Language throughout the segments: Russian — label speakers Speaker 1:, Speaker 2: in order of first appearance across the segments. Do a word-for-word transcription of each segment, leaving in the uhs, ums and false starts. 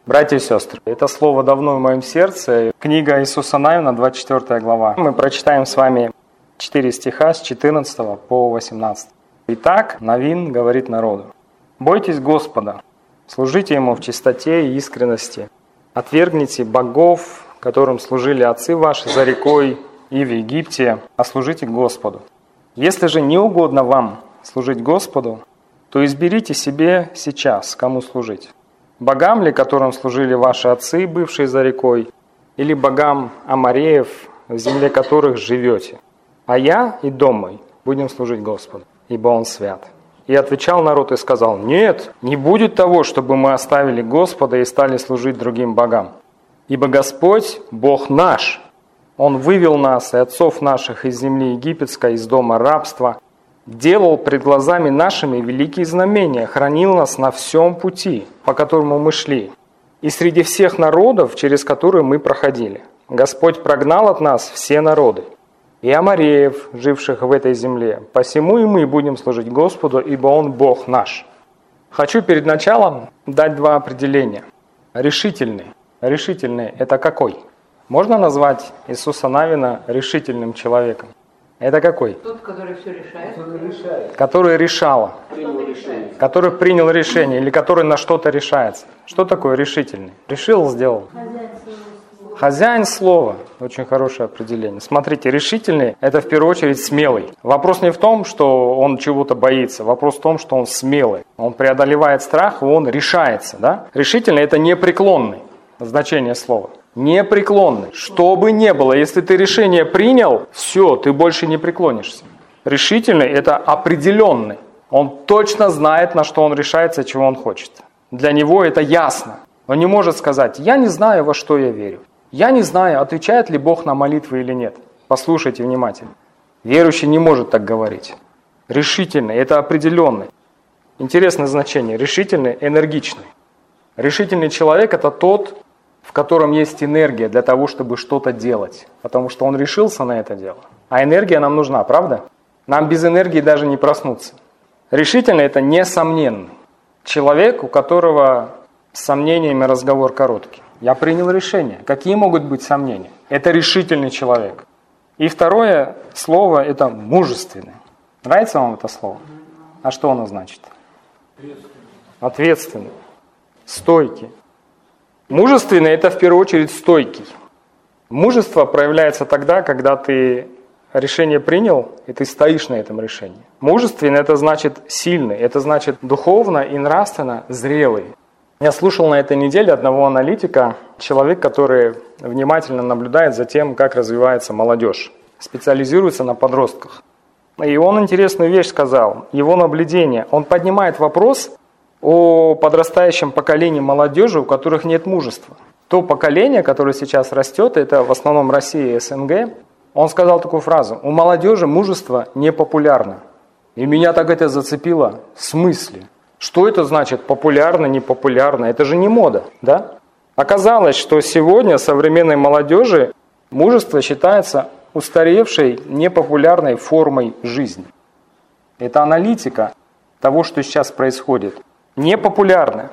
Speaker 1: Братья и сестры, это слово давно в моем сердце. Книга Иисуса Навина, двадцать четвёртая глава. Мы прочитаем с вами четыре стиха с четырнадцатого по восемнадцатый. Итак, Навин говорит народу: «Бойтесь Господа, служите Ему в чистоте и искренности, отвергните богов, которым служили отцы ваши за рекой и в Египте, а служите Господу. Если же не угодно вам служить Господу, то изберите себе сейчас, кому служить. Богам ли, которым служили ваши отцы, бывшие за рекой, или богам Амореев, в земле которых живете? А я и дом мой будем служить Господу, ибо Он свят». И отвечал народ и сказал: «Нет, не будет того, чтобы мы оставили Господа и стали служить другим богам. Ибо Господь, Бог наш, Он вывел нас и отцов наших из земли египетской, из дома рабства, делал пред глазами нашими великие знамения, хранил нас на всем пути, по которому мы шли, и среди всех народов, через которые мы проходили. Господь прогнал от нас все народы, и амореев, живших в этой земле. Посему и мы будем служить Господу, ибо Он Бог наш». Хочу перед началом дать два определения. Решительный. Решительный – это какой? Можно назвать Иисуса Навина решительным человеком? Это какой?
Speaker 2: Тот, который все решает.
Speaker 3: Который решает.
Speaker 1: Который решал.
Speaker 3: Принял решение.
Speaker 1: Который принял решение или который на что-то решается. Что такое решительный? Решил, сделал. Хозяин слова. Очень хорошее определение. Смотрите, решительный – это в первую очередь смелый. Вопрос не в том, что он чего-то боится. Вопрос в том, что он смелый. Он преодолевает страх, и он решается. Да? Решительный – это непреклонный. Значение слова. Непреклонный. Что бы ни было, если ты решение принял, все, ты больше не преклонишься. Решительный – это определенный. Он точно знает, на что он решается, чего он хочет. Для него это ясно. Он не может сказать: «Я не знаю, во что я верю. Я не знаю, отвечает ли Бог на молитвы или нет». Послушайте внимательно. Верующий не может так говорить. Решительный – это определенный. Интересное значение. Решительный – энергичный. Решительный человек – это тот, в котором есть энергия для того, чтобы что-то делать. Потому что он решился на это дело. А энергия нам нужна, правда? Нам без энергии даже не проснуться. Решительный – это несомненный. Человек, у которого с сомнениями разговор короткий. Я принял решение. Какие могут быть сомнения? Это решительный человек. И второе слово – это мужественный. Нравится вам это слово? А что оно значит? Ответственный. Стойкий. Мужественный – это в первую очередь стойкий. Мужество проявляется тогда, когда ты решение принял, и ты стоишь на этом решении. Мужественный – это значит сильный, это значит духовно и нравственно зрелый. Я слушал на этой неделе одного аналитика, человек, который внимательно наблюдает за тем, как развивается молодежь, специализируется на подростках. И он интересную вещь сказал, его наблюдение. Он поднимает вопрос о подрастающем поколении молодежи, у которых нет мужества. То поколение, которое сейчас растет, это в основном Россия и СНГ, он сказал такую фразу: «У молодежи мужество не популярно». И меня так это зацепило. В смысле? Что это значит популярно, не популярно? Это же не мода, да? Оказалось, что сегодня современной молодежи мужество считается устаревшей, непопулярной формой жизни. Это аналитика того, что сейчас происходит. Непопулярно.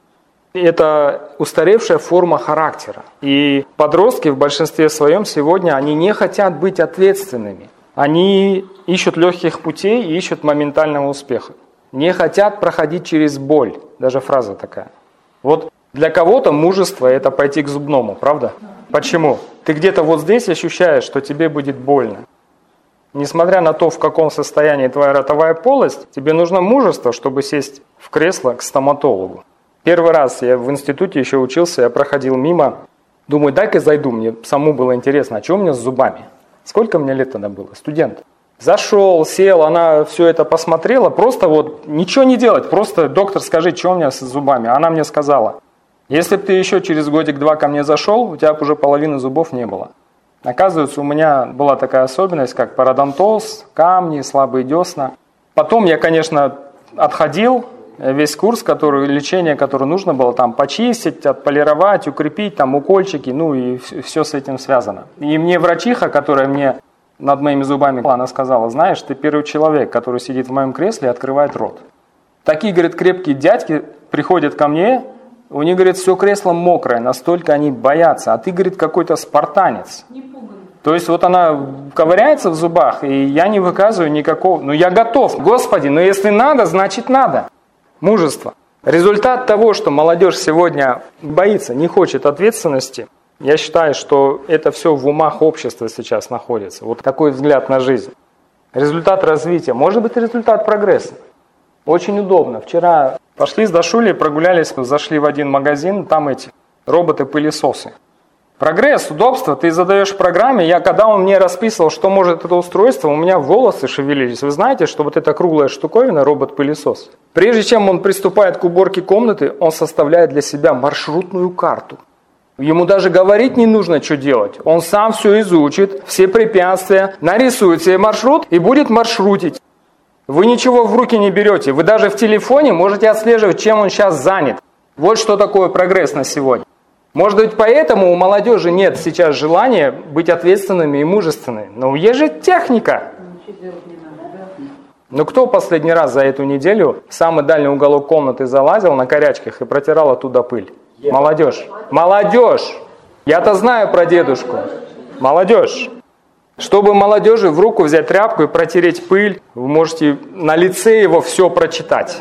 Speaker 1: Это устаревшая форма характера. И подростки в большинстве своем сегодня, они не хотят быть ответственными. Они ищут легких путей и ищут моментального успеха. Не хотят проходить через боль. Даже фраза такая. Вот для кого-то мужество – это пойти к зубному, правда? Почему? Ты где-то вот здесь ощущаешь, что тебе будет больно. Несмотря на то, в каком состоянии твоя ротовая полость, тебе нужно мужество, чтобы сесть в кресло к стоматологу. Первый раз я в институте еще учился, я проходил мимо, думаю, дай-ка зайду, мне самому было интересно, а что у меня с зубами? Сколько мне лет тогда было? Студент. Зашел, сел, она все это посмотрела, просто вот ничего не делать, просто: доктор, скажи, что у меня с зубами? Она мне сказала: если бы ты еще через годик-два ко мне зашел, у тебя бы уже половины зубов не было. Оказывается, у меня была такая особенность, как пародонтоз, камни, слабые десна. Потом я, конечно, отходил, весь курс, который, лечение, которое нужно было там почистить, отполировать, укрепить, там укольчики, ну и все с этим связано. И мне врачиха, которая мне над моими зубами, она сказала: знаешь, ты первый человек, который сидит в моем кресле и открывает рот. Такие, говорит, крепкие дядьки приходят ко мне У них, говорит, все кресло мокрое, настолько они боятся. А ты, говорит, какой-то спартанец. То есть вот она ковыряется в зубах, и я не выказываю никакого... Ну я готов, Господи, но если надо, значит надо. Мужество. Результат того, что молодежь сегодня боится, не хочет ответственности, я считаю, что это все в умах общества сейчас находится. Вот такой взгляд на жизнь. Результат развития. Может быть, результат прогресса. Очень удобно. Вчера пошли с Дашулей, прогулялись, зашли в один магазин, там эти роботы-пылесосы. Прогресс, удобство, ты задаешь программе. Я, когда он мне расписывал, что может это устройство, у меня волосы шевелились. Вы знаете, что вот эта круглая штуковина, робот-пылесос, прежде чем он приступает к уборке комнаты, он составляет для себя маршрутную карту. Ему даже говорить не нужно, что делать. Он сам все изучит, все препятствия, нарисует себе маршрут и будет маршрутить. Вы ничего в руки не берете. Вы даже в телефоне можете отслеживать, чем он сейчас занят. Вот что такое прогресс на сегодня. Может быть, поэтому у молодежи нет сейчас желания быть ответственными и мужественными. Но есть же техника. Ну кто последний раз за эту неделю в самый дальний уголок комнаты залазил на корячках и протирал оттуда пыль? Молодежь. Молодежь. Я-то знаю про дедушку. Молодежь. Чтобы молодежи в руку взять тряпку и протереть пыль, вы можете на лице его все прочитать.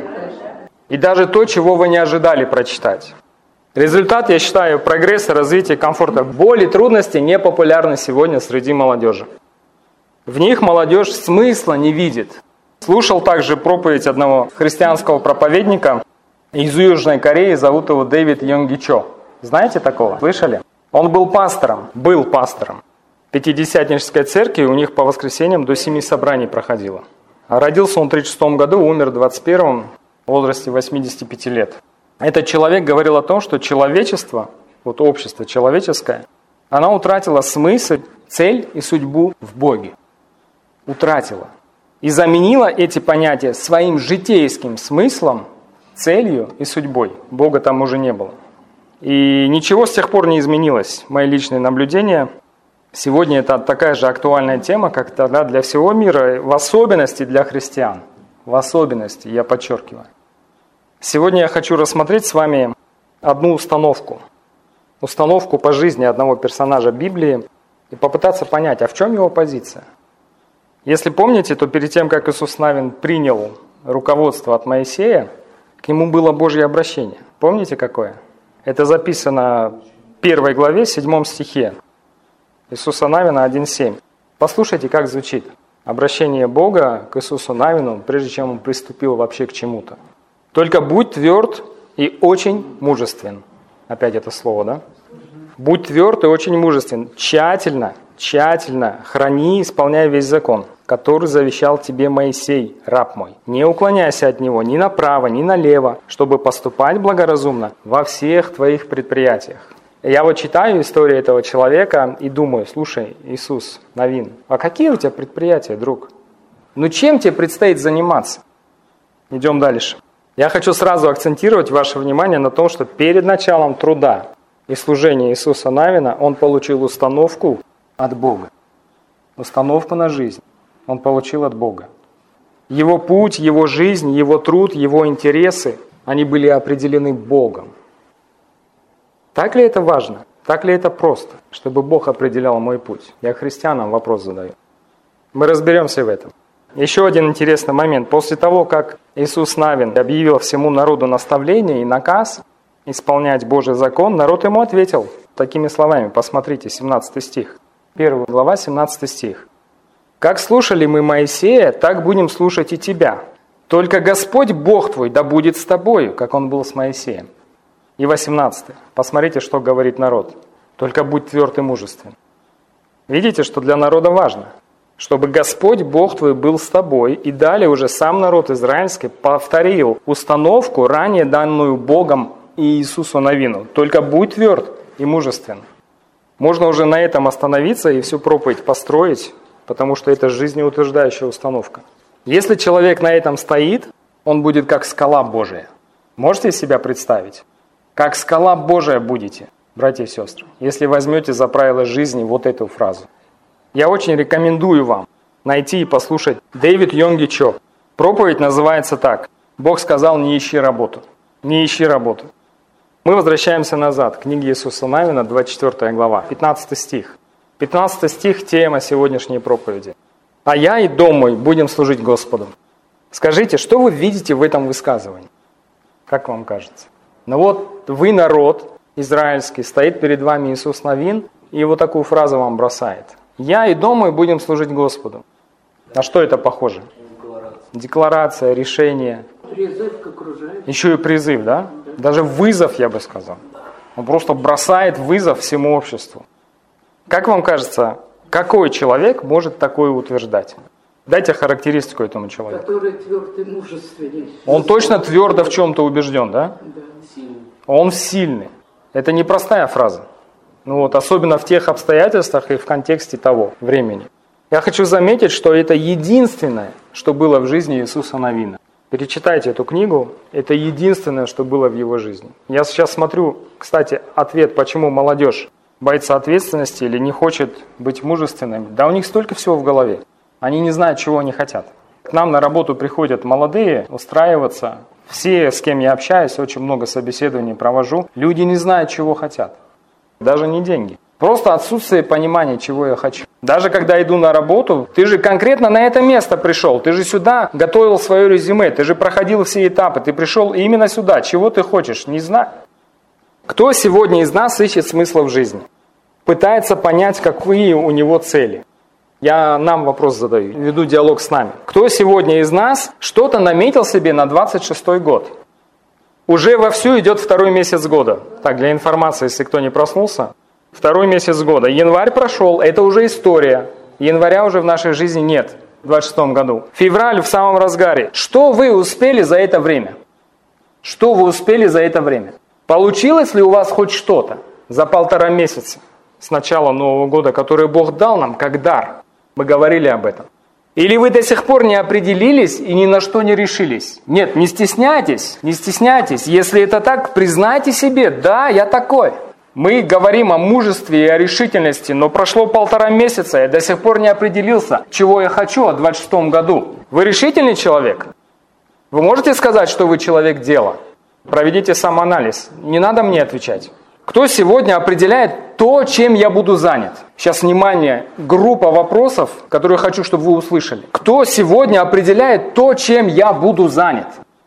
Speaker 1: И даже то, чего вы не ожидали прочитать. Результат, я считаю, прогресса, развития, комфорта. Боль и трудности не популярны сегодня среди молодежи. В них молодежь смысла не видит. Слушал также проповедь одного христианского проповедника из Южной Кореи, зовут его Дэвид Йонги Чо. Знаете такого? Слышали? Он был пастором, был пастором. Пятидесятнической церкви, у них по воскресеньям до семи собраний проходило. А родился он в тридцать шестом году, умер в двадцать первом, в возрасте восьмидесяти пяти лет. Этот человек говорил о том, что человечество, вот общество человеческое, оно утратило смысл, цель и судьбу в Боге. Утратило. И заменило эти понятия своим житейским смыслом, целью и судьбой. Бога там уже не было. И ничего с тех пор не изменилось. Мои личные наблюдения. Сегодня это такая же актуальная тема, как тогда для всего мира, в особенности для христиан. В особенности, я подчеркиваю. Сегодня я хочу рассмотреть с вами одну установку. Установку по жизни одного персонажа Библии и попытаться понять, а в чем его позиция. Если помните, то перед тем, как Иисус Навин принял руководство от Моисея, к нему было Божье обращение. Помните какое? Это записано в первой главе, седьмом стихе. Иисуса Навина один семь. Послушайте, как звучит обращение Бога к Иисусу Навину, прежде чем он приступил вообще к чему-то. «Только будь тверд и очень мужествен». Опять это слово, да? «Будь тверд и очень мужествен, тщательно, тщательно храни и исполняй весь закон, который завещал тебе Моисей, раб мой. Не уклоняйся от него ни направо, ни налево, чтобы поступать благоразумно во всех твоих предприятиях». Я вот читаю историю этого человека и думаю, слушай, Иисус Навин, а какие у тебя предприятия, друг? Ну чем тебе предстоит заниматься? Идем дальше. Я хочу сразу акцентировать ваше внимание на том, что перед началом труда и служения Иисуса Навина он получил установку от Бога. Установку на жизнь он получил от Бога. Его путь, его жизнь, его труд, его интересы, они были определены Богом. Так ли это важно? Так ли это просто, чтобы Бог определял мой путь? Я христианам вопрос задаю. Мы разберемся в этом. Еще один интересный момент. После того, как Иисус Навин объявил всему народу наставление и наказ исполнять Божий закон, народ ему ответил такими словами. Посмотрите, семнадцатый стих. Первая глава, семнадцатый стих. «Как слушали мы Моисея, так будем слушать и тебя. Только Господь Бог твой да будет с тобою, как Он был с Моисеем». И восемнадцатый. Посмотрите, что говорит народ. «Только будь тверд и мужествен». Видите, что для народа важно? Чтобы Господь Бог твой был с тобой. И далее уже сам народ израильский повторил установку, ранее данную Богом и Иисусу Навину. «Только будь тверд и мужествен». Можно уже на этом остановиться и всю проповедь построить, потому что это жизнеутверждающая установка. Если человек на этом стоит, он будет как скала Божия. Можете себя представить? Как скала Божия будете, братья и сестры, если возьмете за правило жизни вот эту фразу. Я очень рекомендую вам найти и послушать Дэвид Йонги Чо. Проповедь называется так. Бог сказал, не ищи работу. Не ищи работу. Мы возвращаемся назад. Книга Иисуса Навина, двадцать четвёртая глава, пятнадцатый стих. пятнадцатый стих – тема сегодняшней проповеди. «А я и дом мой будем служить Господу». Скажите, что вы видите в этом высказывании? Как вам кажется? Ну вот вы, народ израильский, стоит перед вами Иисус Навин, и вот такую фразу вам бросает. «Я и дом мой будем служить Господу». На что это похоже? Декларация, Декларация решение.
Speaker 2: Призыв к окружающим.
Speaker 1: Еще и призыв, да? Даже вызов, я бы сказал. Он просто бросает вызов всему обществу. Как вам кажется, какой человек может такое утверждать? Дайте характеристику этому человеку.
Speaker 2: Который тверд и мужественный.
Speaker 1: Он точно твердо в чем-то убежден, да?
Speaker 2: Да.
Speaker 3: Сильный.
Speaker 1: Он сильный. Это непростая фраза. Ну вот, особенно в тех обстоятельствах и в контексте того времени. Я хочу заметить, что это единственное, что было в жизни Иисуса Навина. Перечитайте эту книгу, это единственное, что было в его жизни. Я сейчас смотрю, кстати, ответ, почему молодежь боится ответственности или не хочет быть мужественными. Да у них столько всего в голове. Они не знают, чего они хотят. К нам на работу приходят молодые устраиваться. Все, с кем я общаюсь, очень много собеседований провожу. Люди не знают, чего хотят. Даже не деньги. Просто отсутствие понимания, чего я хочу. Даже когда иду на работу, ты же конкретно на это место пришел. Ты же сюда готовил свое резюме. Ты же проходил все этапы. Ты пришел именно сюда. Чего ты хочешь? Не знаю. Кто сегодня из нас ищет смысла в жизни? Пытается понять, какие у него цели. Я нам вопрос задаю, веду диалог с нами. Кто сегодня из нас что-то наметил себе на двадцать шестой год? Уже вовсю идет второй месяц года. Так, для информации, если кто не проснулся. Второй месяц года. Январь прошел, это уже история. Января уже в нашей жизни нет в двадцать шестом году. Февраль в самом разгаре. Что вы успели за это время? Что вы успели за это время? Получилось ли у вас хоть что-то за полтора месяца с начала Нового года, который Бог дал нам как дар? Мы говорили об этом. Или вы до сих пор не определились и ни на что не решились? Нет, не стесняйтесь, не стесняйтесь. Если это так, признайте себе, да, я такой. Мы говорим о мужестве и о решительности, но прошло полтора месяца, я до сих пор не определился, чего я хочу в двадцать шестом году. Вы решительный человек? Вы можете сказать, что вы человек дела? Проведите самоанализ. Не надо мне отвечать. Кто сегодня определяет то, чем я буду занят? Сейчас, внимание, группа вопросов, которые я хочу, чтобы вы услышали. Кто сегодня определяет то, чем я буду занят?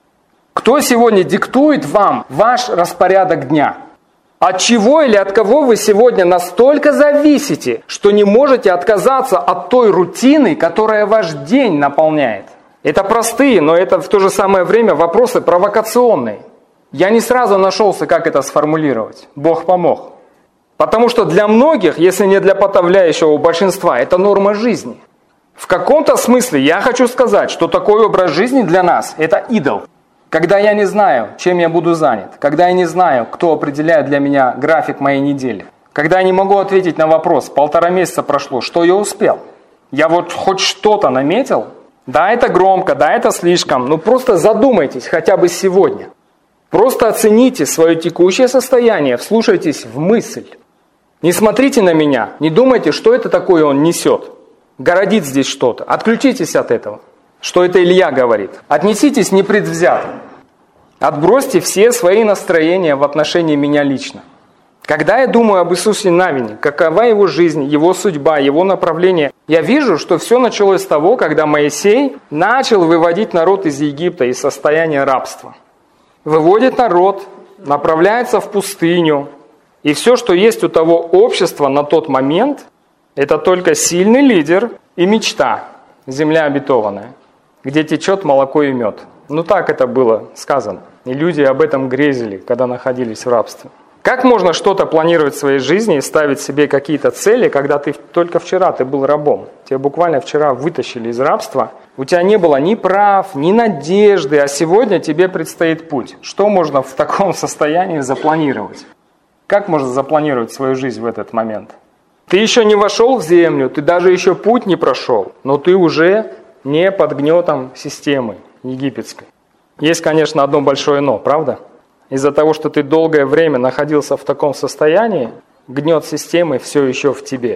Speaker 1: Кто сегодня диктует вам ваш распорядок дня? От чего или от кого вы сегодня настолько зависите, что не можете отказаться от той рутины, которая ваш день наполняет? Это простые, но это в то же самое время вопросы провокационные. Я не сразу нашелся, как это сформулировать. Бог помог. Потому что для многих, если не для подавляющего большинства, это норма жизни. В каком-то смысле я хочу сказать, что такой образ жизни для нас – это идол. Когда я не знаю, чем я буду занят, когда я не знаю, кто определяет для меня график моей недели, когда я не могу ответить на вопрос, полтора месяца прошло, что я успел? Я вот хоть что-то наметил? Да, это громко, да, это слишком, но просто задумайтесь хотя бы сегодня. Просто оцените свое текущее состояние, вслушайтесь в мысль. Не смотрите на меня, не думайте, что это такое он несет. Городит здесь что-то. Отключитесь от этого. Что это Илья говорит. Отнеситесь непредвзято. Отбросьте все свои настроения в отношении меня лично. Когда я думаю об Иисусе Навине, какова его жизнь, его судьба, его направление, я вижу, что все началось с того, когда Моисей начал выводить народ из Египта из состояния рабства. Выводит народ, направляется в пустыню, и все, что есть у того общества на тот момент, это только сильный лидер и мечта, земля обетованная, где течет молоко и мед. Ну так это было сказано. И люди об этом грезили, когда находились в рабстве. Как можно что-то планировать в своей жизни и ставить себе какие-то цели, когда ты только вчера ты был рабом? Тебя буквально вчера вытащили из рабства. У тебя не было ни прав, ни надежды, а сегодня тебе предстоит путь. Что можно в таком состоянии запланировать? Как можно запланировать свою жизнь в этот момент? Ты еще не вошел в землю, ты даже еще путь не прошел, но ты уже не под гнетом системы египетской. Есть, конечно, одно большое «но», правда? Из-за того, что ты долгое время находился в таком состоянии, гнет системы все еще в тебе.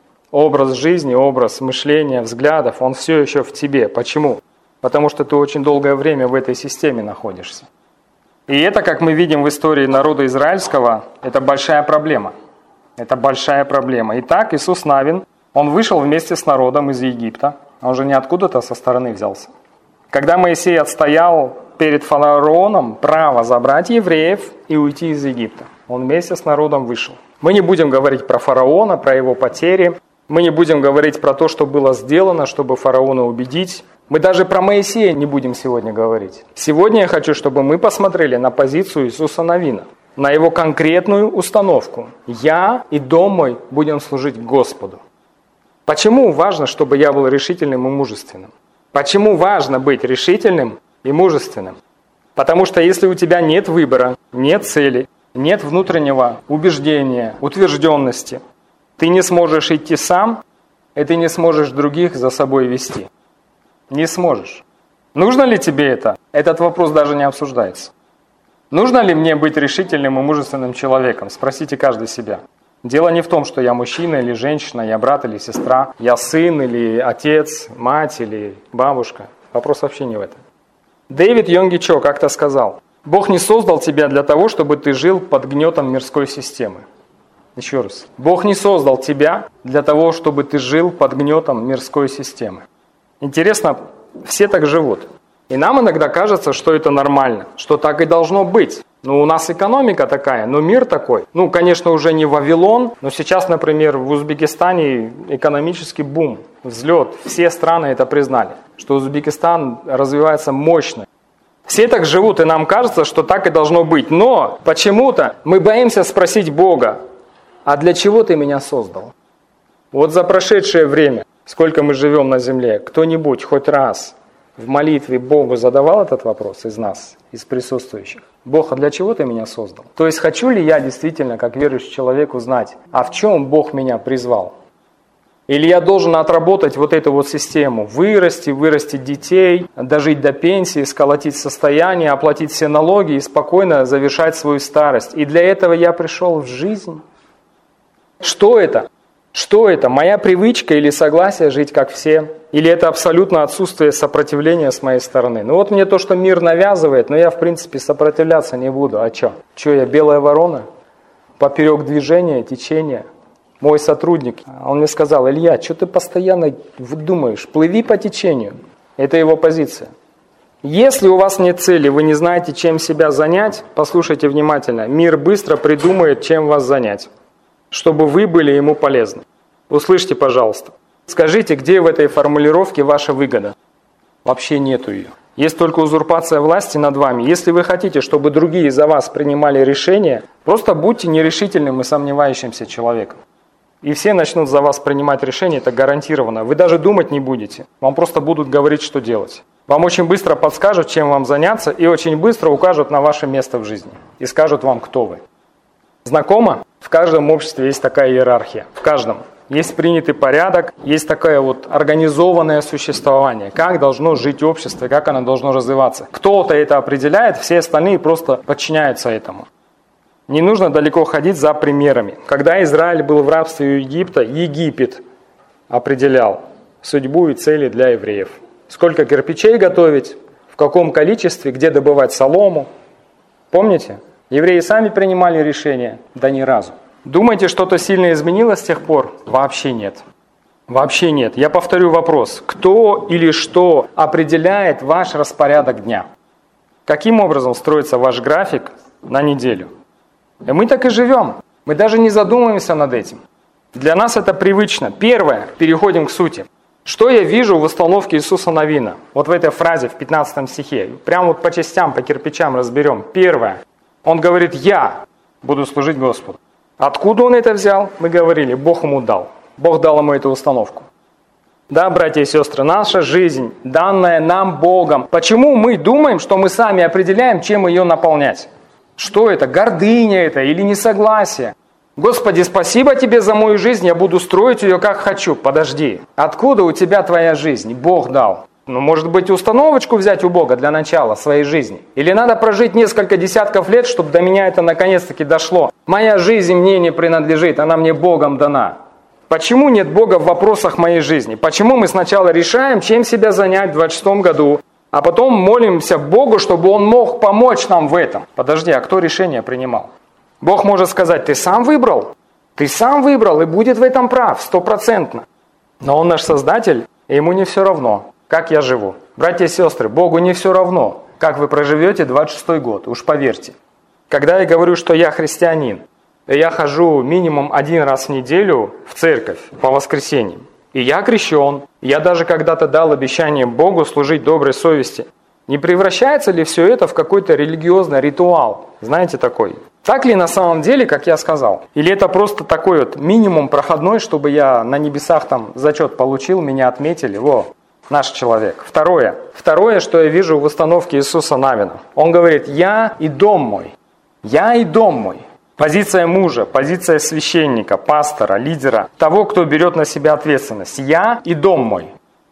Speaker 1: Образ жизни, образ мышления, взглядов, он все еще в тебе. Почему? Потому что ты очень долгое время в этой системе находишься. И это, как мы видим в истории народа израильского, это большая проблема. Это большая проблема. Итак, Иисус Навин, он вышел вместе с народом из Египта. Он же не откуда-то со стороны взялся. Когда Моисей отстоял перед фараоном право забрать евреев и уйти из Египта, он вместе с народом вышел. Мы не будем говорить про фараона, про его потери. Мы не будем говорить про то, что было сделано, чтобы фараона убедить. Мы даже про Моисея не будем сегодня говорить. Сегодня я хочу, чтобы мы посмотрели на позицию Иисуса Навина, на его конкретную установку. «Я и дом мой будем служить Господу». Почему важно, чтобы я был решительным и мужественным? Почему важно быть решительным и мужественным? Потому что если у тебя нет выбора, нет цели, нет внутреннего убеждения, утвержденности, ты не сможешь идти сам, и ты не сможешь других за собой вести. Не сможешь. Нужно ли тебе это? Этот вопрос даже не обсуждается. Нужно ли мне быть решительным и мужественным человеком? Спросите каждый себя. Дело не в том, что я мужчина или женщина, я брат или сестра, я сын или отец, мать или бабушка. Вопрос вообще не в этом. Дэвид Йонги Чо как-то сказал: «Бог не создал тебя для того, чтобы ты жил под гнетом мирской системы». Еще раз. Бог не создал тебя для того, чтобы ты жил под гнетом мирской системы. Интересно, все так живут. И нам иногда кажется, что это нормально, что так и должно быть. Ну, у нас экономика такая, но мир такой. Ну, конечно, уже не Вавилон, но сейчас, например, в Узбекистане экономический бум, взлет. Все страны это признали, что Узбекистан развивается мощно. Все так живут, и нам кажется, что так и должно быть. Но почему-то мы боимся спросить Бога: а для чего ты меня создал? Вот за прошедшее время, сколько мы живем на земле, кто-нибудь хоть раз в молитве Богу задавал этот вопрос из нас, из присутствующих? Бог, а для чего ты меня создал? То есть хочу ли я действительно, как верующий человек, узнать, а в чем Бог меня призвал? Или я должен отработать вот эту вот систему, вырасти, вырастить детей, дожить до пенсии, сколотить состояние, оплатить все налоги и спокойно завершать свою старость. И для этого я пришел в жизнь? Что это? Что это? Моя привычка или согласие жить как все? Или это абсолютно отсутствие сопротивления с моей стороны? Ну вот мне то, что мир навязывает, но я в принципе сопротивляться не буду. А что? Что я белая ворона? Поперек движения, течения? Мой сотрудник, он мне сказал: Илья, что ты постоянно думаешь? Плыви по течению. Это его позиция. Если у вас нет цели, вы не знаете, чем себя занять, послушайте внимательно. Мир быстро придумает, чем вас занять, чтобы вы были ему полезны. Услышьте, пожалуйста. Скажите, где в этой формулировке ваша выгода? Вообще нету ее. Есть только узурпация власти над вами. Если вы хотите, чтобы другие за вас принимали решения, просто будьте нерешительным и сомневающимся человеком. И все начнут за вас принимать решения, это гарантированно. Вы даже думать не будете. Вам просто будут говорить, что делать. Вам очень быстро подскажут, чем вам заняться, и очень быстро укажут на ваше место в жизни. И скажут вам, кто вы. Знакомо? В каждом обществе есть такая иерархия. В каждом. Есть принятый порядок, есть такое вот организованное существование. Как должно жить общество, как оно должно развиваться. Кто-то это определяет, все остальные просто подчиняются этому. Не нужно далеко ходить за примерами. Когда Израиль был в рабстве у Египта, Египет определял судьбу и цели для евреев. Сколько кирпичей готовить, в каком количестве, где добывать солому. Помните? Евреи сами принимали решения, да ни разу. Думаете, что-то сильно изменилось с тех пор? Вообще нет. Вообще нет. Я повторю вопрос. Кто или что определяет ваш распорядок дня? Каким образом строится ваш график на неделю? И мы так и живем. Мы даже не задумываемся над этим. Для нас это привычно. Первое. Переходим к сути. Что я вижу в установке Иисуса Навина? Вот в этой фразе в пятнадцатом стихе. Прямо вот по частям, по кирпичам разберем. Первое. Он говорит: «Я буду служить Господу». Откуда он это взял? Мы говорили, Бог ему дал. Бог дал ему эту установку. Да, братья и сестры, наша жизнь, данная нам Богом. Почему мы думаем, что мы сами определяем, чем ее наполнять? Что это? Гордыня это или несогласие? Господи, спасибо тебе за мою жизнь, я буду строить ее как хочу. Подожди, откуда у тебя твоя жизнь? Бог дал. Ну, может быть, установочку взять у Бога для начала своей жизни? Или надо прожить несколько десятков лет, чтобы до меня это наконец-таки дошло? Моя жизнь мне не принадлежит, она мне Богом дана. Почему нет Бога в вопросах моей жизни? Почему мы сначала решаем, чем себя занять в двадцать шестом году, а потом молимся Богу, чтобы Он мог помочь нам в этом. Подожди, а кто решение принимал? Бог может сказать, ты сам выбрал? Ты сам выбрал и будет в этом прав, стопроцентно. Но Он наш Создатель, и Ему не все равно, как я живу. Братья и сестры, Богу не все равно, как вы проживете двадцать шестой год, уж поверьте. Когда я говорю, что я христианин, я хожу минимум один раз в неделю в церковь по воскресеньям, и я крещен, я даже когда-то дал обещание Богу служить доброй совести. Не превращается ли все это в какой-то религиозный ритуал? Знаете такой? Так ли на самом деле, как я сказал? Или это просто такой вот минимум проходной, чтобы я на небесах там зачет получил, меня отметили? Во, наш человек. Второе. Второе, что я вижу в установке Иисуса Навина. Он говорит, я и дом мой. Я и дом мой. Позиция мужа, позиция священника, пастора, лидера, того, кто берет на себя ответственность. Я и дом мой.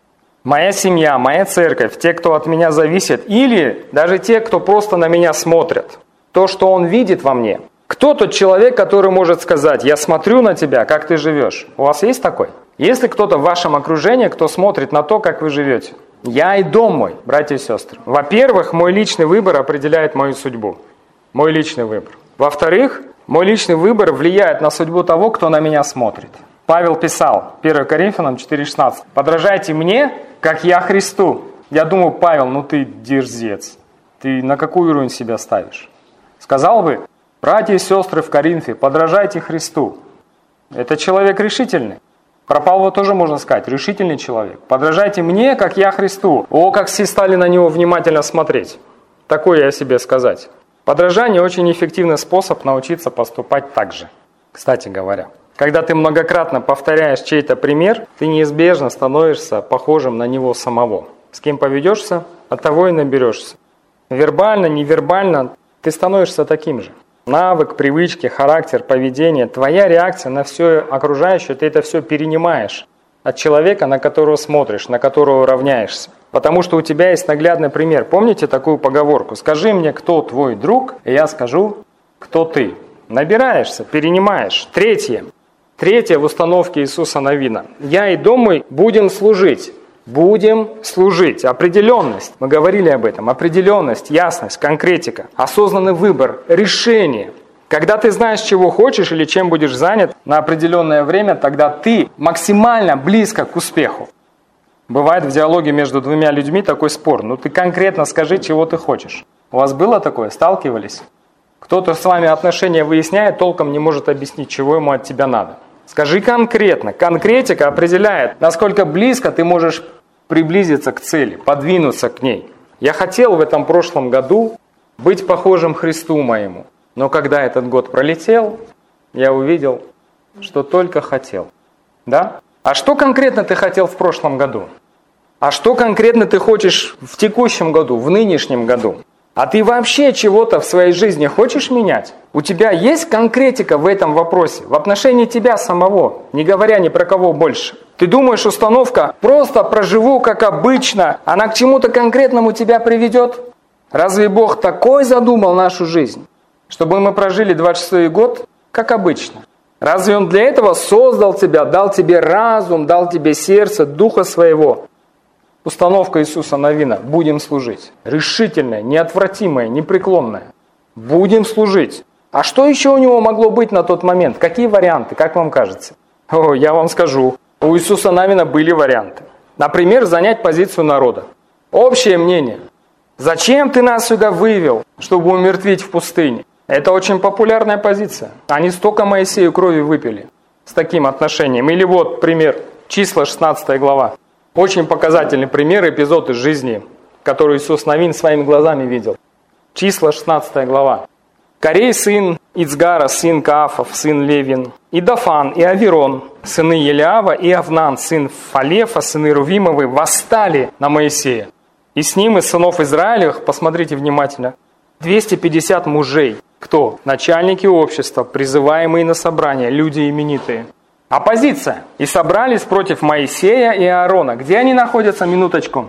Speaker 1: Моя семья, моя церковь, те, кто от меня зависит, или даже те, кто просто на меня смотрят. То, что он видит во мне. Кто тот человек, который может сказать, я смотрю на тебя, как ты живешь? У вас есть такой? Есть ли кто-то в вашем окружении, кто смотрит на то, как вы живете? Я и дом мой, братья и сестры. Во-первых, мой личный выбор определяет мою судьбу. Мой личный выбор. Во-вторых, мой личный выбор влияет на судьбу того, кто на меня смотрит. Павел писал, первое Коринфянам четыре шестнадцать, «Подражайте мне, как я Христу». Я думаю, Павел, ну ты дерзец. Ты на какой уровень себя ставишь? Сказал бы, братья и сестры в Коринфе, подражайте Христу. Это человек решительный. Про Павла тоже можно сказать, решительный человек. Подражайте мне, как я Христу. О, как все стали на него внимательно смотреть. Такое я себе сказать. Подражание очень эффективный способ научиться поступать так же. Кстати говоря, когда ты многократно повторяешь чей-то пример, ты неизбежно становишься похожим на него самого. С кем поведешься, от того и наберешься. Вербально, невербально ты становишься таким же. Навык, привычки, характер, поведение, твоя реакция на все окружающее, ты это все перенимаешь от человека, на которого смотришь, на которого равняешься. Потому что у тебя есть наглядный пример. Помните такую поговорку? Скажи мне, кто твой друг, и я скажу, кто ты. Набираешься, перенимаешь. Третье. Третье в установке Иисуса Навина. Я и дом мой будем служить. Будем служить. Определенность. Мы говорили об этом. Определенность, ясность, конкретика. Осознанный выбор, решение. Когда ты знаешь, чего хочешь или чем будешь занят на определенное время, тогда ты максимально близко к успеху. Бывает в диалоге между двумя людьми такой спор. Ну ты конкретно скажи, чего ты хочешь. У вас было такое? Сталкивались? Кто-то с вами отношения выясняет, толком не может объяснить, чего ему от тебя надо. Скажи конкретно. Конкретика определяет, насколько близко ты можешь приблизиться к цели, подвинуться к ней. Я хотел в этом прошлом году быть похожим Христу моему. Но когда этот год пролетел, я увидел, что только хотел. Да? А что конкретно ты хотел в прошлом году? А что конкретно ты хочешь в текущем году, в нынешнем году? А ты вообще чего-то в своей жизни хочешь менять? У тебя есть конкретика в этом вопросе, в отношении тебя самого, не говоря ни про кого больше? Ты думаешь, установка «просто проживу как обычно», она к чему-то конкретному тебя приведет? Разве Бог такой задумал нашу жизнь? Чтобы мы прожили двадцать шестой год как обычно. Разве Он для этого создал тебя, дал тебе разум, дал тебе сердце, духа своего? Установка Иисуса Навина – будем служить. Решительная, неотвратимая, непреклонная. Будем служить. А что еще у него могло быть на тот момент? Какие варианты, как вам кажется? О, я вам скажу. У Иисуса Навина были варианты. Например, занять позицию народа. Общее мнение. Зачем ты нас сюда вывел, чтобы умертвить в пустыне? Это очень популярная позиция. Они столько Моисею крови выпили с таким отношением. Или вот пример, Числа шестнадцатая глава. Очень показательный пример, эпизод из жизни, который Иисус Навин своими глазами видел. Числа шестнадцатая глава. Корей, сын Ицгара, сын Каафов, сын Левин, и Дафан, и Аверон, сыны Елиава, и Авнан, сын Фалефа, сыны Рувимовы, восстали на Моисея. И с ним из сынов Израилевых, посмотрите внимательно, двести пятьдесят мужей. Кто? Начальники общества, призываемые на собрание, люди именитые. Оппозиция. И собрались против Моисея и Аарона. Где они находятся? Минуточку.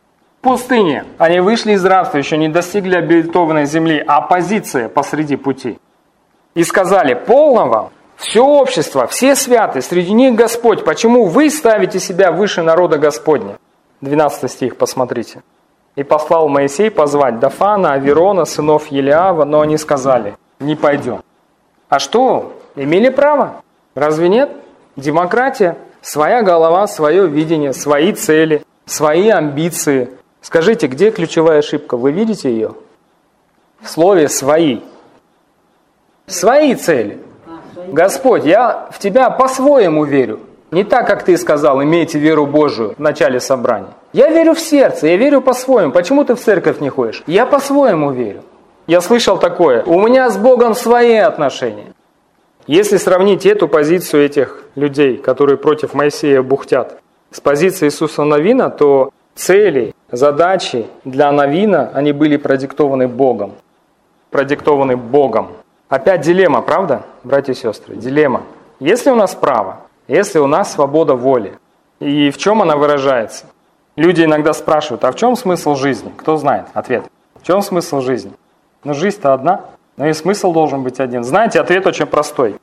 Speaker 1: В пустыне. Они вышли из рабства, еще не достигли обетованной земли. Оппозиция посреди пути. И сказали: полного, все общество, все святы, среди них Господь. Почему вы ставите себя выше народа Господня? двенадцатый стих, посмотрите. И послал Моисей позвать Дафана, Аверона, сынов Елиава, но они сказали: не пойдем. А что? Имели право? Разве нет? Демократия. Своя голова, свое видение, свои цели, свои амбиции. Скажите, где ключевая ошибка? Вы видите ее? В слове «свои». Свои цели. Господь, я в Тебя по-своему верю. Не так, как Ты сказал, имейте веру Божию в начале собрания. Я верю в сердце, я верю по-своему. Почему ты в церковь не ходишь? Я по-своему верю. Я слышал такое: у меня с Богом свои отношения. Если сравнить эту позицию этих людей, которые против Моисея бухтят, с позицией Иисуса Навина, то цели, задачи для Навина, они были продиктованы Богом. Продиктованы Богом. Опять дилемма, правда, братья и сестры? Дилемма. Если у нас право, если у нас свобода воли, и в чем она выражается? Люди иногда спрашивают: а в чем смысл жизни? Кто знает ответ? В чем смысл жизни? Ну, жизнь-то одна, но и смысл должен быть один. Знаете, ответ очень простой.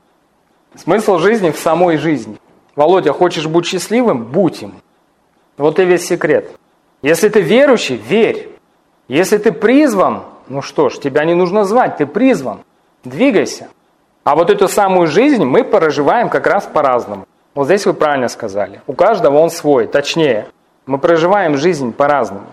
Speaker 1: Смысл жизни в самой жизни. Володя, хочешь быть счастливым? Будь им. Вот и весь секрет. Если ты верующий, верь. Если ты призван, ну что ж, тебя не нужно звать, ты призван. Двигайся. А вот эту самую жизнь мы проживаем как раз по-разному. Вот здесь вы правильно сказали. У каждого он свой. Точнее, мы проживаем жизнь по-разному.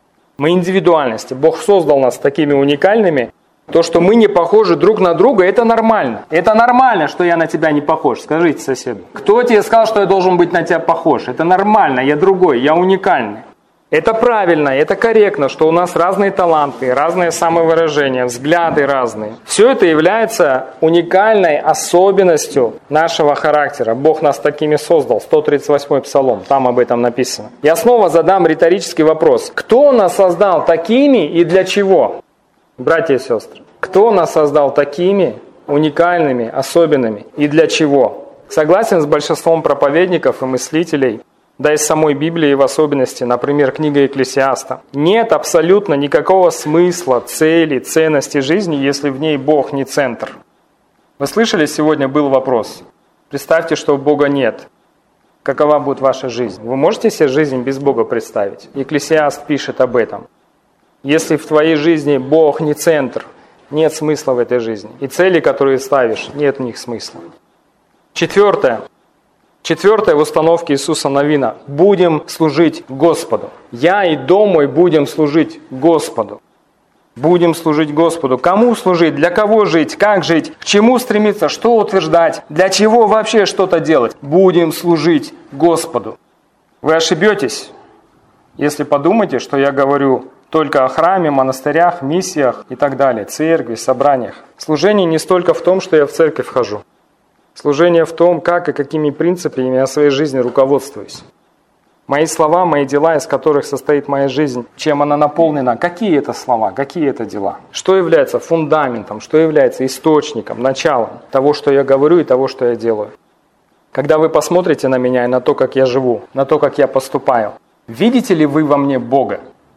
Speaker 1: Мы индивидуальности. Бог создал нас такими уникальными. То, что мы не похожи друг на друга, это нормально. Это нормально, что я на тебя не похож. Скажите соседу. Кто тебе сказал, что я должен быть на тебя похож? Это нормально, я другой, я уникальный. Это правильно, это корректно, что у нас разные таланты, разные самовыражения, взгляды разные. Все это является уникальной особенностью нашего характера. Бог нас такими создал. сто тридцать восьмой Псалом, там об этом написано. Я снова задам риторический вопрос. Кто нас создал такими и для чего? Братья и сестры, кто нас создал такими уникальными, особенными и для чего? Согласен с большинством проповедников и мыслителей, да и с самой Библии в особенности, например, книга Екклесиаста. Нет абсолютно никакого смысла, цели, ценности жизни, если в ней Бог не центр. Вы слышали, сегодня был вопрос. Представьте, что Бога нет. Какова будет ваша жизнь? Вы можете себе жизнь без Бога представить? Екклесиаст пишет об этом. Если в твоей жизни Бог не центр, нет смысла в этой жизни. И цели, которые ставишь, нет в них смысла. Четвертое. Четвертое в установке Иисуса Навина. Будем служить Господу. Я и дом мой будем служить Господу. Будем служить Господу. Кому служить? Для кого жить? Как жить? К чему стремиться? Что утверждать? Для чего вообще что-то делать? Будем служить Господу. Вы ошибетесь, если подумаете, что я говорю только о храме, монастырях, миссиях и так далее, церкви, собраниях. Служение не столько в том, что я в церковь хожу. Служение в том, как и какими принципами я в своей жизни руководствуюсь. Мои слова, мои дела, из которых состоит моя жизнь, чем она наполнена, какие это слова, какие это дела. Что является фундаментом, что является источником, началом того, что я говорю и того, что я делаю. Когда вы посмотрите на меня и на то, как я живу, на то, как я поступаю, видите ли вы во мне Бога?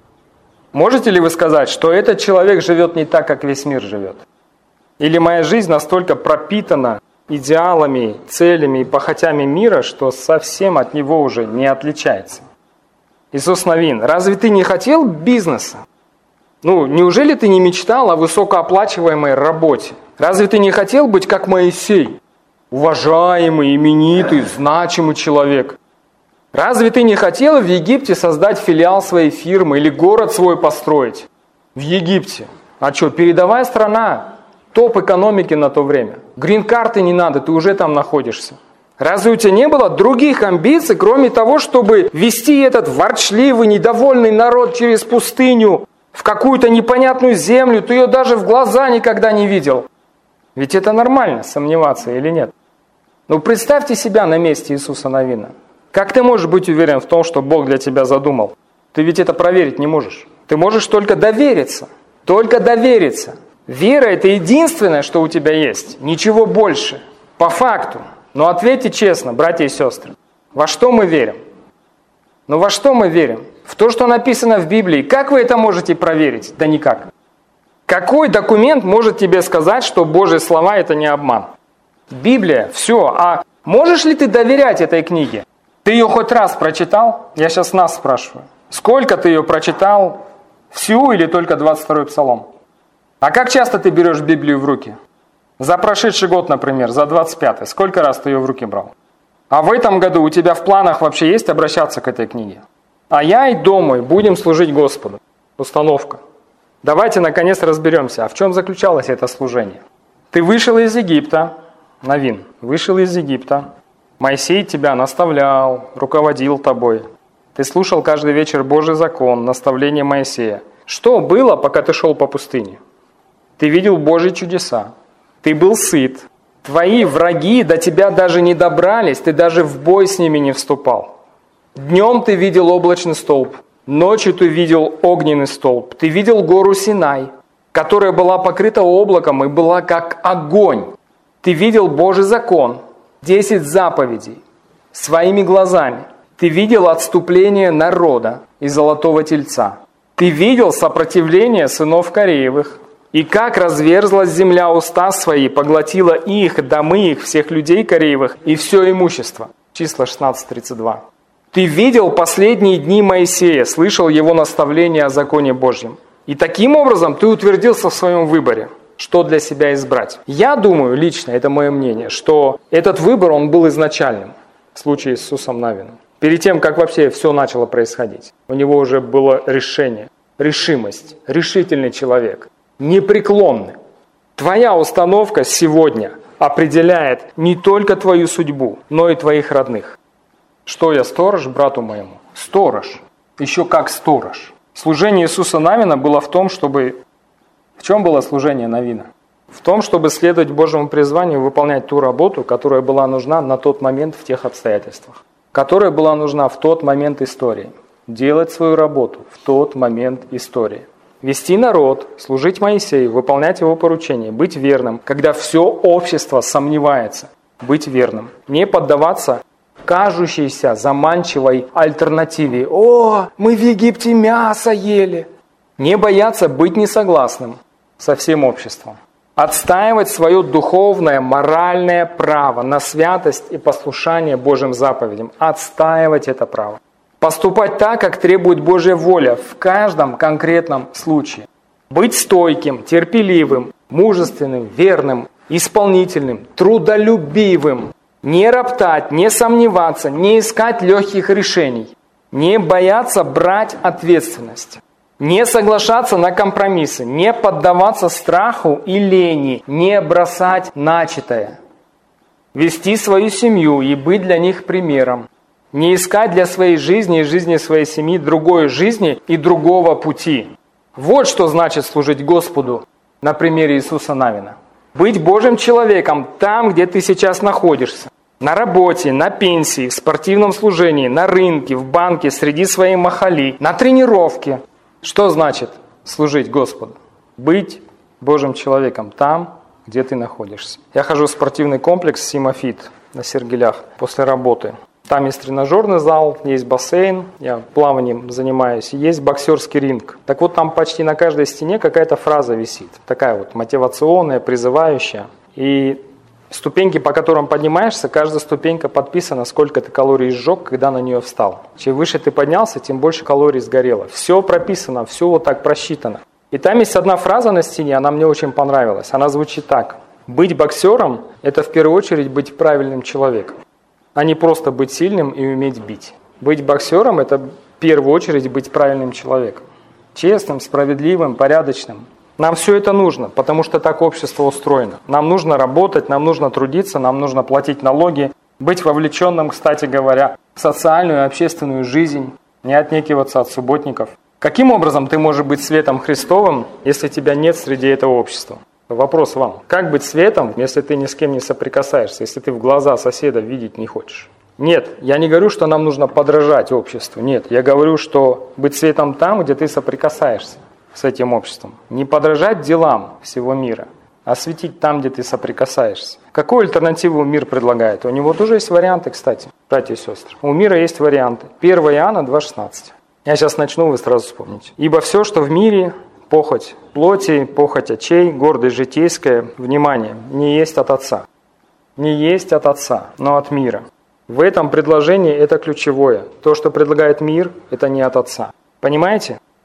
Speaker 1: Можете ли вы сказать, что этот человек живет не так, как весь мир живет? Или моя жизнь настолько пропитана идеалами, целями и похотями мира, что совсем от него уже не отличается? Иисус Навин, разве ты не хотел бизнеса? Ну, неужели ты не мечтал о высокооплачиваемой работе? Разве ты не хотел быть как Моисей? Уважаемый, именитый, значимый человек. Разве ты не хотел в Египте создать филиал своей фирмы или город свой построить? В Египте. А что, передовая страна, топ экономики на то время. Грин-карты не надо, ты уже там находишься. Разве у тебя не было других амбиций, кроме того, чтобы вести этот ворчливый, недовольный народ через пустыню в какую-то непонятную землю? Ты ее даже в глаза никогда не видел. Ведь это нормально, сомневаться или нет? Ну, представьте себя на месте Иисуса Навина. Как ты можешь быть уверен в том, что Бог для тебя задумал? Ты ведь это проверить не можешь. Ты можешь только довериться. Только довериться. Вера – это единственное, что у тебя есть. Ничего больше. По факту. Но ответьте честно, братья и сестры. Во что мы верим? Ну во что мы верим? В то, что написано в Библии. Как вы это можете проверить? Да никак. Какой документ может тебе сказать, что Божьи слова – это не обман? Библия – все. А можешь ли ты доверять этой книге? Ты ее хоть раз прочитал? Я сейчас нас спрашиваю. Сколько ты ее прочитал Всю или только двадцать второй Псалом? А как часто ты берешь Библию в руки? За прошедший год, например, за двадцать пятый. Сколько раз ты ее в руки брал? А в этом году у тебя в планах вообще есть обращаться к этой книге? А я и дом мой будем служить Господу. Установка. Давайте наконец разберемся, а в чем заключалось это служение? Ты вышел из Египта, Навин, вышел из Египта. Моисей тебя наставлял, руководил тобой. Ты слушал каждый вечер Божий закон, наставление Моисея. Что было, пока ты шел по пустыне? Ты видел Божьи чудеса. Ты был сыт. Твои враги до тебя даже не добрались, ты даже в бой с ними не вступал. Днем ты видел облачный столб, ночью ты видел огненный столб. Ты видел гору Синай, которая была покрыта облаком и была как огонь. Ты видел Божий закон, десять заповедей, своими глазами. Ты видел отступление народа и золотого тельца. Ты видел сопротивление сынов Кореевых. И как разверзлась земля уста свои, поглотила их, домы их, всех людей Кореевых и все имущество. Числа шестнадцать тридцать два. Ты видел последние дни Моисея, слышал его наставления о законе Божьем. И таким образом ты утвердился в своем выборе, что для себя избрать. Я думаю, лично, это мое мнение, что этот выбор, он был изначальным в случае с Иисусом Навином. Перед тем, как вообще все начало происходить, у него уже было решение, решимость, решительный человек. Непреклонны. Твоя установка сегодня определяет не только твою судьбу, но и твоих родных. Что я, сторож брату моему? Сторож. Еще как сторож. Служение Иисуса Навина было в том, чтобы... В чем было служение Навина? В том, чтобы следовать Божьему призванию, выполнять ту работу, которая была нужна на тот момент в тех обстоятельствах. Которая была нужна в тот момент истории. Делать свою работу в тот момент истории. Вести народ, служить Моисею, выполнять его поручения, быть верным, когда все общество сомневается, быть верным. Не поддаваться кажущейся заманчивой альтернативе. «О, мы в Египте мясо ели!» Не бояться быть несогласным со всем обществом. Отстаивать свое духовное, моральное право на святость и послушание Божьим заповедям. Отстаивать это право. Поступать так, как требует Божья воля в каждом конкретном случае. Быть стойким, терпеливым, мужественным, верным, исполнительным, трудолюбивым. Не роптать, не сомневаться, не искать легких решений. Не бояться брать ответственность. Не соглашаться на компромиссы, не поддаваться страху и лени, не бросать начатое. Вести свою семью и быть для них примером. Не искать для своей жизни и жизни своей семьи другой жизни и другого пути. Вот что значит служить Господу на примере Иисуса Навина. Быть Божьим человеком там, где ты сейчас находишься. На работе, на пенсии, в спортивном служении, на рынке, в банке, среди своей махали, на тренировке. Что значит служить Господу? Быть Божьим человеком там, где ты находишься. Я хожу в спортивный комплекс «Симафит» на Сергелях после работы. Там есть тренажерный зал, есть бассейн, я плаванием занимаюсь, есть боксерский ринг. Так вот, там почти на каждой стене какая-то фраза висит, такая вот мотивационная, призывающая. И ступеньки, по которым поднимаешься, каждая ступенька подписана, сколько ты калорий сжег, когда на нее встал. Чем выше ты поднялся, тем больше калорий сгорело. Все прописано, все вот так просчитано. И там есть одна фраза на стене, она мне очень понравилась. Она звучит так. Быть боксером – это в первую очередь быть правильным человеком, а не просто быть сильным и уметь бить. Быть боксером – это в первую очередь быть правильным человеком. Честным, справедливым, порядочным. Нам все это нужно, потому что так общество устроено. Нам нужно работать, нам нужно трудиться, нам нужно платить налоги, быть вовлеченным, кстати говоря, в социальную и общественную жизнь, не отнекиваться от субботников. Каким образом ты можешь быть светом Христовым, если тебя нет среди этого общества? Вопрос вам. Как быть светом, если ты ни с кем не соприкасаешься, если ты в глаза соседа видеть не хочешь? Нет, я не говорю, что нам нужно подражать обществу. Нет, я говорю, что быть светом там, где ты соприкасаешься с этим обществом. Не подражать делам всего мира, а светить там, где ты соприкасаешься. Какую альтернативу мир предлагает? У него тоже есть варианты, кстати, братья и сестры. У мира есть варианты. первое Иоанна два шестнадцать. Я сейчас начну, вы сразу вспомните. «Ибо все, что в мире, похоть плоти, похоть очей, гордость житейская, внимание, не есть от Отца. Не есть от Отца, но от мира». В этом предложении это ключевое. То, что предлагает мир, это не от Отца. Понимаете?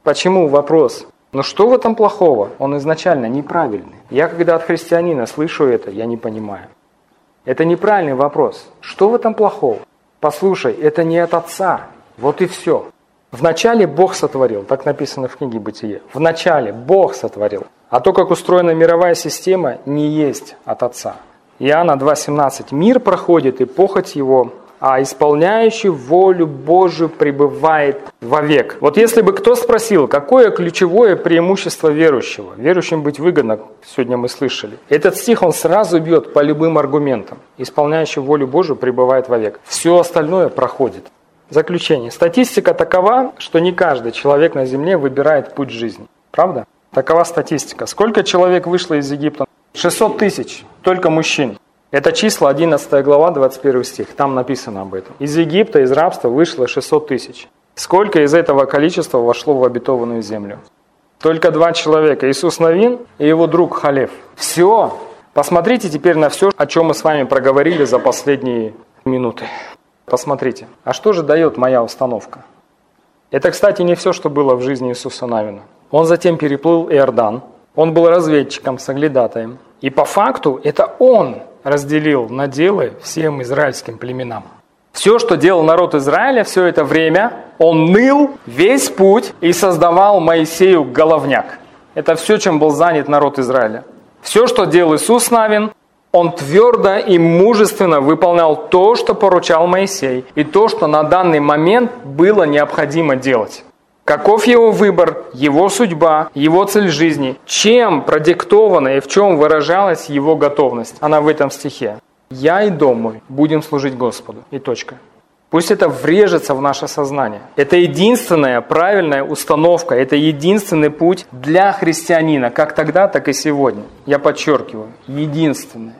Speaker 1: Почему? Вопрос. Но что в этом плохого? Он изначально неправильный. Я когда от христианина слышу это, я не понимаю. Это неправильный вопрос. Что в этом плохого? Послушай, это не от Отца. Вот и все. Вначале Бог сотворил, так написано в книге Бытие. Вначале Бог сотворил. А то, как устроена мировая система, не есть от Отца. Иоанна два семнадцать. Мир проходит и похоть его, а исполняющий волю Божию пребывает вовек. Вот если бы кто спросил, какое ключевое преимущество верующего? Верующим быть выгодно, сегодня мы слышали. Этот стих он сразу бьет по любым аргументам. Исполняющий волю Божию пребывает вовек. Все остальное проходит. Заключение. Статистика такова, что не каждый человек на земле выбирает путь жизни. Правда? Такова статистика. Сколько человек вышло из Египта? шестьсот тысяч, только мужчин. Это числа одиннадцатая глава, двадцать первый стих. Там написано об этом. Из Египта, из рабства вышло шестьсот тысяч. Сколько из этого количества вошло в обетованную землю? Только два человека. Иисус Навин и его друг Халев. Все. Посмотрите теперь на все, о чем мы с вами проговорили за последние минуты. Посмотрите. А что же дает моя установка? Это, кстати, не все, что было в жизни Иисуса Навина. Он затем переплыл Иордан. Он был разведчиком, соглядатаем. И по факту это он разделил наделы всем израильским племенам. Все, что делал народ Израиля все это время, он ныл весь путь и создавал Моисею головняк. Это все, чем был занят народ Израиля. Все, что делал Иисус Навин, он твердо и мужественно выполнял то, что поручал Моисей, и то, что на данный момент было необходимо делать. Каков его выбор, его судьба, его цель жизни, чем продиктована и в чем выражалась его готовность? Она в этом стихе. «Я и дом мой будем служить Господу». И точка. Пусть это врежется в наше сознание. Это единственная правильная установка, это единственный путь для христианина, как тогда, так и сегодня. Я подчеркиваю, единственный.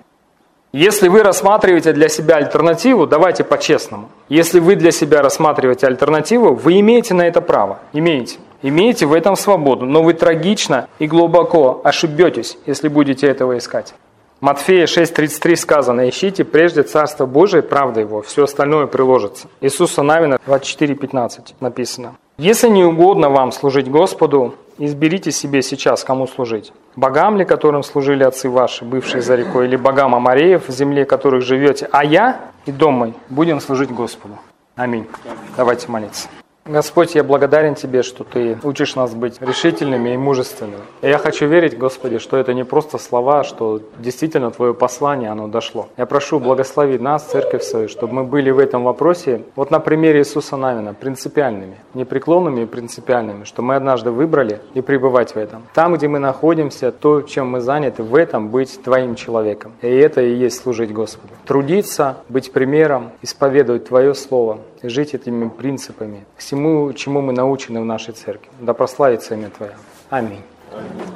Speaker 1: Если вы рассматриваете для себя альтернативу, давайте по-честному. Если вы для себя рассматриваете альтернативу, вы имеете на это право. Имеете. Имеете в этом свободу, но вы трагично и глубоко ошибетесь, если будете этого искать. Матфея шесть тридцать три сказано: «Ищите прежде Царство Божие, правда Его, все остальное приложится». Иисуса Навина двадцать четыре пятнадцать написано: «Если не угодно вам служить Господу, изберите себе сейчас, кому служить. Богам ли, которым служили отцы ваши, бывшие за рекой, или богам Амореев, в земле которых живете, а я и дом мой будем служить Господу». Аминь. Давайте молиться. Господь, я благодарен Тебе, что Ты учишь нас быть решительными и мужественными. И я хочу верить, Господи, что это не просто слова, что действительно Твое послание, оно дошло. Я прошу, благослови нас, церковь свою, чтобы мы были в этом вопросе, вот на примере Иисуса Навина, принципиальными, непреклонными и принципиальными, что мы однажды выбрали и пребывать в этом. Там, где мы находимся, то, чем мы заняты, в этом быть Твоим человеком. И это и есть служить Господу. Трудиться, быть примером, исповедовать Твое Слово, и жить этими принципами, всему, чему мы научены в нашей церкви. Да прославится имя Твое. Аминь. Аминь.